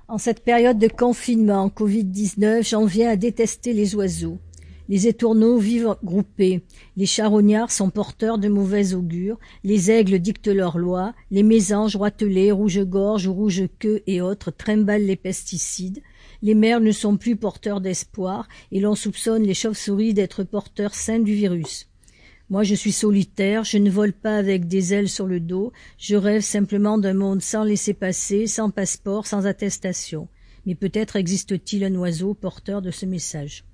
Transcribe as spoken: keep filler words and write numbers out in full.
En cette période de confinement covid dix-neuf, j'en viens à détester les oiseaux. Les étourneaux vivent groupés, les charognards sont porteurs de mauvais augure, les aigles dictent leurs lois, les mésanges roitelets, rouge-gorge ou rouge-queue et autres trimballent les pesticides, les merles ne sont plus porteurs d'espoir et l'on soupçonne les chauves-souris d'être porteurs sains du virus. Moi je suis solitaire, je ne vole pas avec des ailes sur le dos, je rêve simplement d'un monde sans laissez-passer, sans passeport, sans attestation. Mais peut-être existe-t-il un oiseau porteur de ce message.